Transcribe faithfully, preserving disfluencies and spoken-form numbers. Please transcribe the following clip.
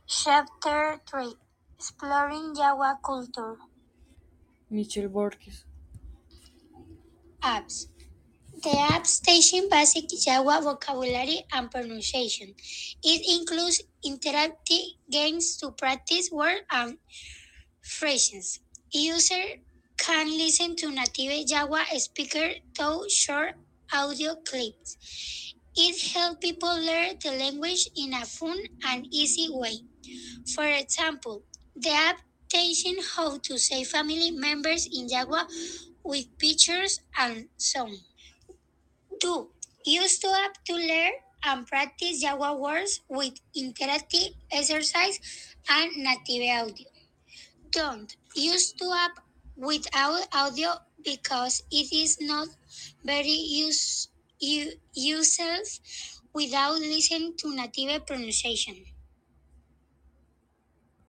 Chapter three Exploring Java Culture. Michel Borges. Apps. The app station basic Java vocabulary and pronunciation. It includes interactive games to practice word and phrases. User can listen to native Java speaker through short audio clips. It helps people learn the language in a fun and easy way. For example, the app teaching how to say family members in Java with pictures and song. two. Use the app to learn and practice Java words with interactive exercise and native audio. Don't use the app without audio because it is not very use, u- useful without listening to native pronunciation.